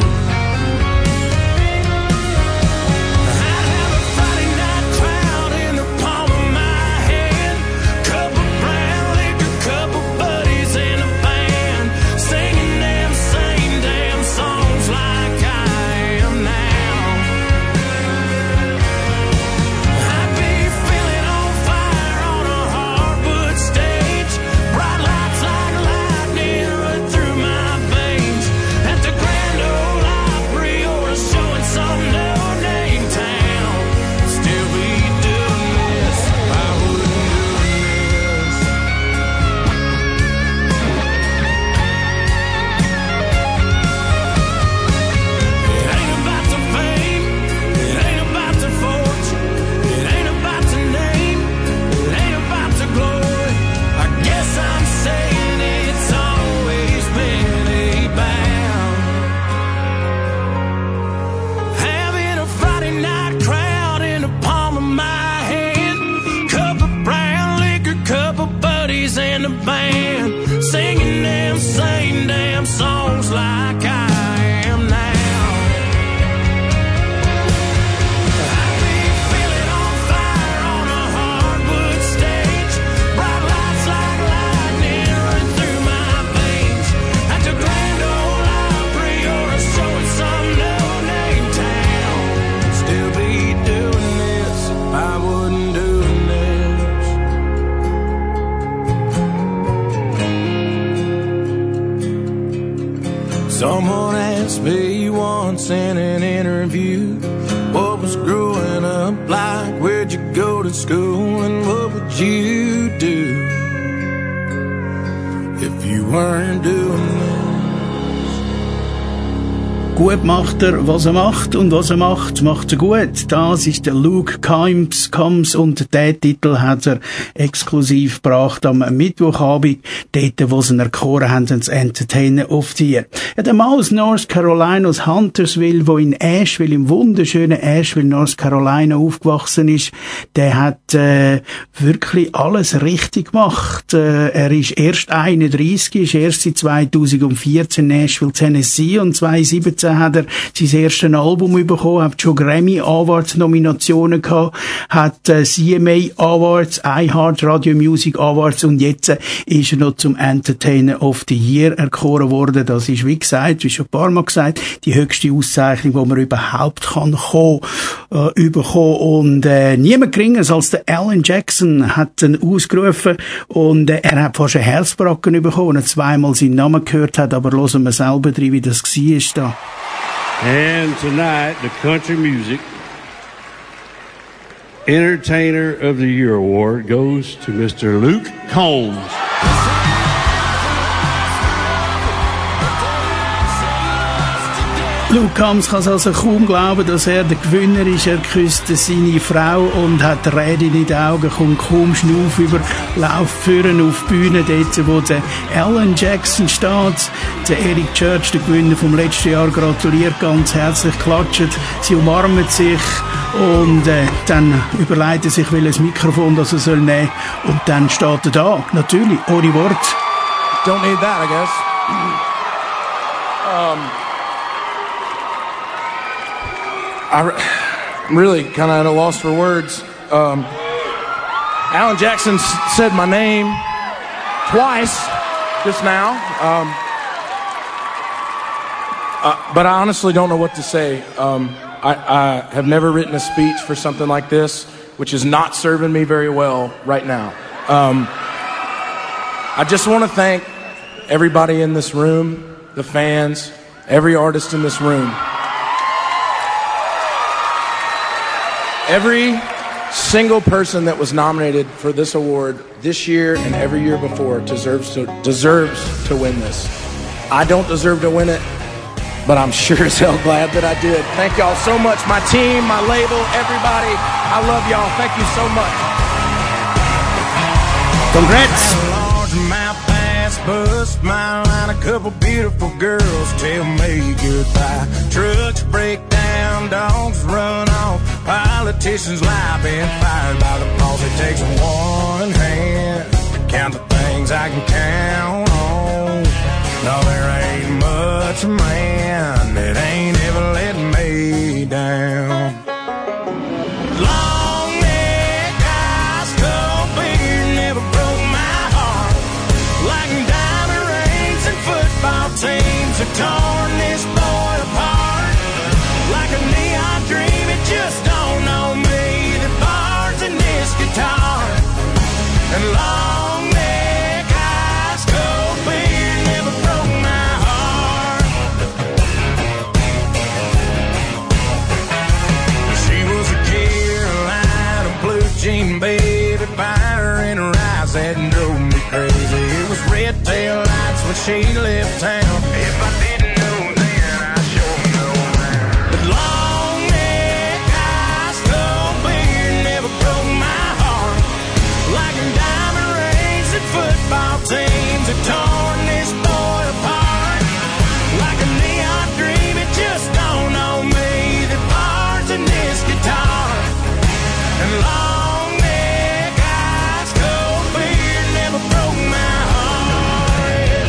I'd have a Friday night crowd in the palm of my hand, cup of brown liquor, couple buddies in a band, singing them same damn songs like I am now. I'd be feeling on fire on a hardwood stage, bright lights like lightning run through my veins, at the Grand Ole Opry or a show in some no-name town. Still be doing this if I wouldn't doing this. It ain't about the fame, it ain't about the fortune, it ain't about the name, it ain't about the glory. I guess I'm saying it's always been about having a Friday night crowd in the palm of my hand, cup of brown liquor, couple buddies in the band, singing them same damn songs like I am now. I'd be feeling on fire on a hardwood stage, bright lights like lightning run through my veins, at the Grand Ole Opry or a show in some no-name town. Still be doing this if I wasn't doing this. Someone asked me once in an interview, what was growing up like, where'd you go to school, and what would you do if you weren't doing this? Gut macht er, was er macht, und was er macht, macht er gut. Das ist der Luke Combs, und den Titel hat er exklusiv gebracht am Mittwochabend, dort, wo sie ihn erkoren haben, das Entertainer of the Year. Ja, der Mann aus North Carolina, aus Huntersville, wo in Asheville, im wunderschönen Asheville, North Carolina aufgewachsen ist, der hat wirklich alles richtig gemacht. Er ist erst 31, ist erst seit 2014 Nashville, Tennessee, und 2017 hat er sein erstes Album bekommen, hat schon Grammy Awards Nominationen gehabt, hat CMA Awards, iHeart Radio Music Awards, und jetzt ist er noch zum Entertainer of the Year erkoren worden. Das ist, wie gesagt, wie schon ein paar Mal gesagt, die höchste Auszeichnung, die man überhaupt kann bekommen. Und niemand geringer als der Alan Jackson hat ihn ausgerufen, und er hat fast einen Herzbracken bekommen, als er zweimal seinen Namen gehört hat, aber hören wir selber drin, wie das war da. And tonight, the Country Music Entertainer of the Year Award goes to Mr. Luke Combs. Luke Combs kann es also kaum glauben, dass er der Gewinner ist. Er küsst seine Frau und hat Tränen in den Augen, kommt kaum Schnauf über, läuft führen auf die Bühne, dort, wo der Alan Jackson steht. Der Eric Church, der Gewinner vom letzten Jahr, gratuliert ganz herzlich, klatscht, sie umarmen sich, und dann überlegt er sich, welches Mikrofon das er soll nehmen, und dann steht er da, natürlich, ohne Wort. Don't need that, I guess. I'm really kind of at a loss for words. Alan Jackson said my name twice just now, but I honestly don't know what to say. I have never written a speech for something like this, which is not serving me very well right now. I just want to thank everybody in this room, the fans, every artist in this room. Every single person that was nominated for this award this year and every year before deserves to win this. I don't deserve to win it, but I'm sure as hell glad that I did. Thank y'all so much. My team, my label, everybody. I love y'all. Thank you so much. Congrats. Bus, smile and a couple beautiful girls tell me goodbye. Trucks break down, dogs run off, politicians lie, been fired by the boss. It takes one hand to count the things I can count on. No, there ain't much man that ain't ever let me down. Long neck, ice cold beer never broke my heart. Like diamond rings and football teams have torn this boy apart. Like a neon dream, it just don't know me. The bars in this guitar and long neck, ice cold beer never broke my heart. She was a Carolina blue jean baby, fire in her eyes that drove me crazy. It was red tail lights when she left town. If I didn't know then, I sure know now. But long neck, ice cold beer never broke my heart. Like diamond rings and football teams have torn this boy apart. Like a neon dream, it just don't know me. The bars in this guitar and long neck, ice cold beer never broke my heart.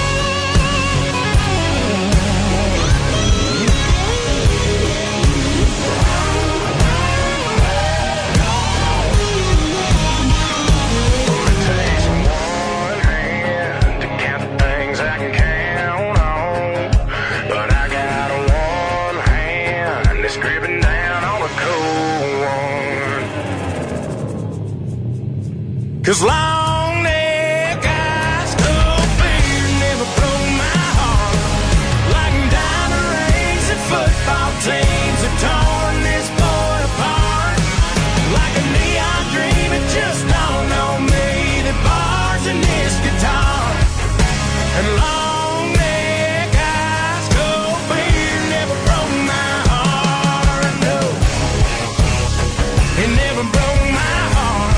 It takes one hand to count the things I can count on, but I got one hand that's gripping down on a cold one. 'Cause long neck, ice cold beer never broke my heart. Like diamond rings and football teams have torn this boy apart. Like a neon dream, it just don't know me. The bars in this guitar and long neck, ice cold beer never broke my heart. No, it never broke my heart.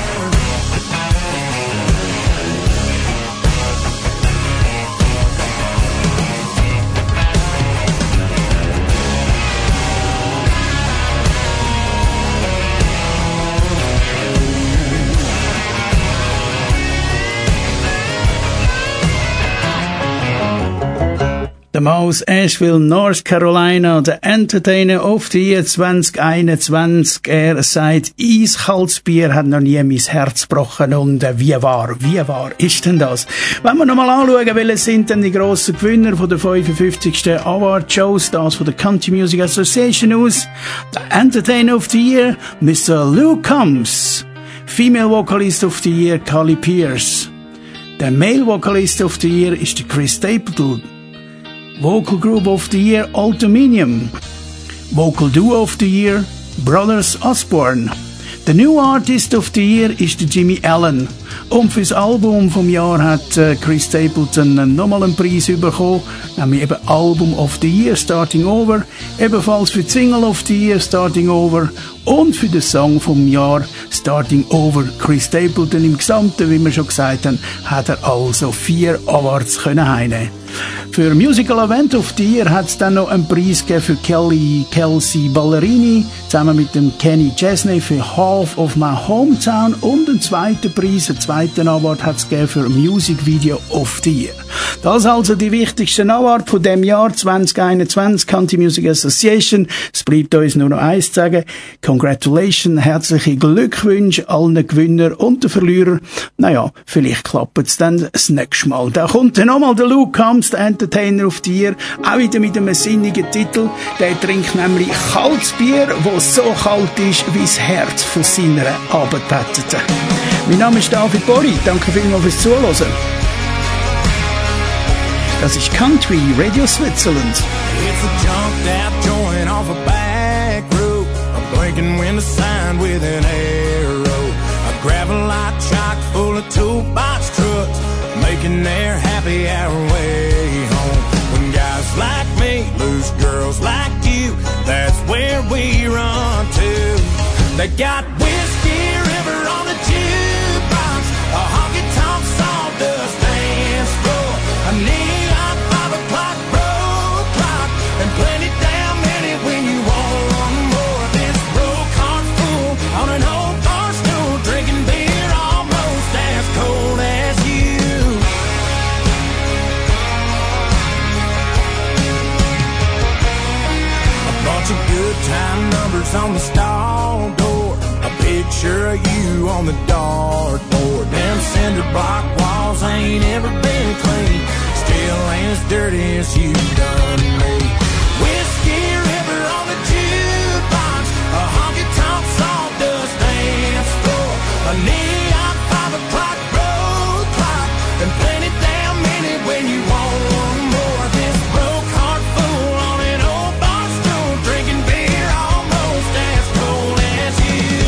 Der Maus Asheville, North Carolina, der Entertainer of the Year 2021. Er sagt, eiskaltes Bier hat noch nie mein Herz gebrochen und wie wahr ist denn das? Wenn wir nochmal anschauen, welche sind denn die grossen Gewinner von der 55. Award Shows, das von der Country Music Association aus. Der Entertainer of the Year, Mr. Luke Combs. Female Vocalist of the Year, Carly Pierce. Der Male Vocalist of the Year ist der Chris Stapleton. Vocal Group of the Year, Altuminium. Vocal Duo of the Year, Brothers Osborne. The New Artist of the Year ist der Jimmy Allen. Und fürs Album vom Jahr hat Chris Stapleton nochmal einen Preis bekommen, nämlich eben Album of the Year, Starting Over. Ebenfalls für Single of the Year, Starting Over. Und für den Song vom Jahr, Starting Over. Chris Stapleton im Gesamten, wie wir schon gesagt haben, hat er also 4 Awards können heimnehmen. Für Musical Event of the Year hat es dann noch einen Preis gegeben für Kelsey Ballerini, zusammen mit dem Kenny Chesney für Half of My Hometown, und einen zweiten Preis, einen zweiten Award hat es gegeben für Music Video of the Year. Das also die wichtigsten Awards von dem Jahr 2021, Country Music Association. Es bleibt uns nur noch eins zu sagen. Congratulations, herzliche Glückwünsche allen Gewinnern und den Verlierern. Naja, vielleicht klappt es dann das nächste Mal. Da kommt dann nochmal der Luke Combs, der Entertainer of the Year, auch wieder mit einem sinnigen Titel. Der trinkt nämlich kaltes Bier, das so kalt ist wie das Herz von seiner Abendbetteten. Mein Name ist David Borri, danke vielmals fürs Zuhören. Das ist Country Radio Switzerland. It's a jumped out joint off a back road, a blinking window sign with an arrow, a gravel lot chock full of toolbox trucks, making their happy hour way home. lose girls like you. That's where we run to. They got Whiskey River on the jukebox, a honky-tonk sawdust dance floor, a neon 5 o'clock road clock, and plenty damn many when you want one more. This broke heart full on an old bar stool, drinking beer almost as cold as you. A bunch of good time numbers on the stall door, a picture of you on the dartboard. Them cinder block walls ain't ever been clean, still ain't as dirty as you done me. Whiskey River on the jukebox, a honky-tonk sawdust dance floor, a neon 5 o'clock road clock, and plenty damn many when you want one more. This broke heart full on an old bar stool, drinking beer almost as cold as you.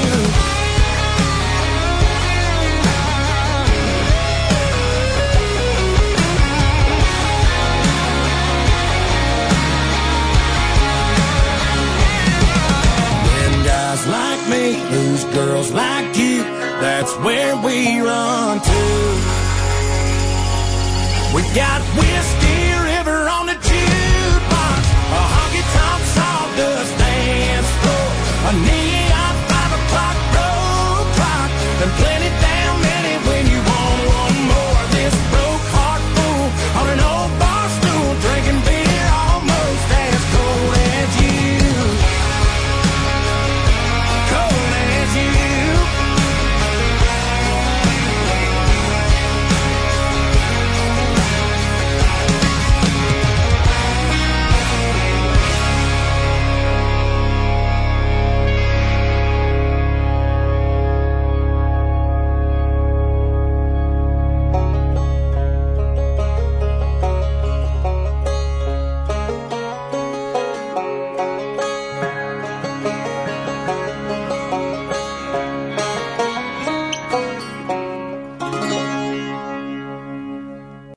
When guys like me lose girls like you, that's where we run to. We got whiskey